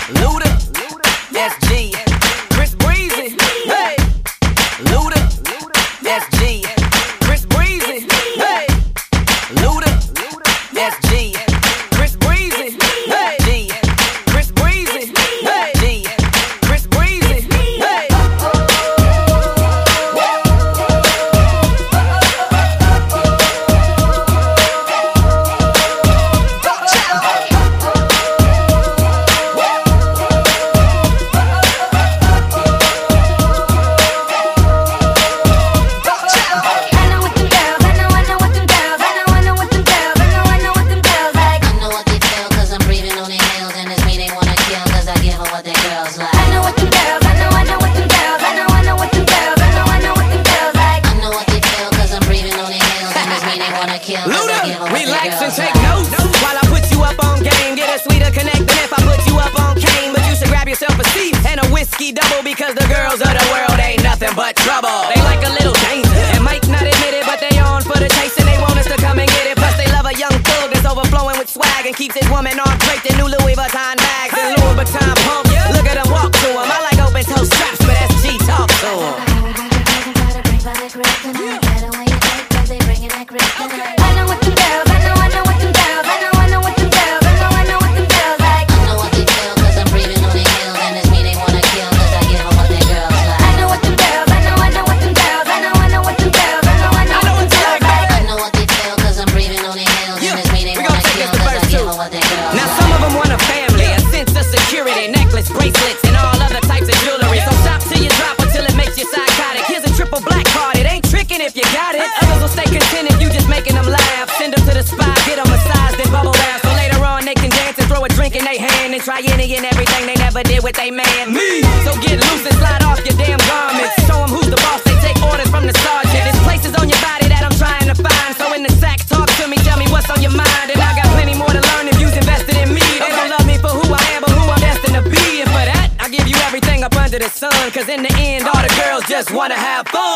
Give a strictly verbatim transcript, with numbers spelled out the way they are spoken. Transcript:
Luda, S G, Chris Breezy, hey. Luda, S G, Chris Breezy, hey. Luda, S G, Chris Breezy, hey. G, Chris Breezy, hey. G, Chris Breezy, hey. Luda, relax and take notes while I put you up on game. Get a sweeter connect than if I put you up on cane. But you should grab yourself a seat and a whiskey double, because the girls of the world ain't nothing but trouble. They like a little danger and might not admit it, but they on for the taste and they want us to come and get it. Plus they love a young thug that's overflowing with swag and keeps his woman on draped in new Louis Vuitton bags and Louis Vuitton pumps. Look at them walk to him. I like open toe straps, but S G talk to him. I know what them girls, I know, I know what them girls, I know, I know what them girls, I know, I know what them girls like. I know what they feel, cause I'm breathing on their heels, and it's me they wanna kill, cause I give them what their girls like. I know what them girls, I know, I know what them girls, I know, I know what them girls, I know, I know what them girls like. I know what they feel, cause I'm breathing on their heels, and it's me they wanna kill, cause I give them what their girls like. Now some of them want a family, a sense of security, necklace, bracelets, and all other types of jewelry. So shop till you drop until it makes you psychotic. Here's a triple black card, it ain't tricking if you got it. Others will stay content if you just making them laugh. Send them to the spa, get them massaged, then bubble bath. So later on they can dance and throw a drink in their hand and try any and everything they never did with they man. Me! So get loose and slide off your damn garments. Show them who's the boss, they take orders from the sergeant. There's places on your body that I'm trying to find. So in the sack, talk to me, tell me what's on your mind. And I got plenty more to learn if you's invested in me. They don't love me for who I am, but who I'm destined to be. And for that, I give you everything up under the sun, cause in the end, all the girls just wanna have fun.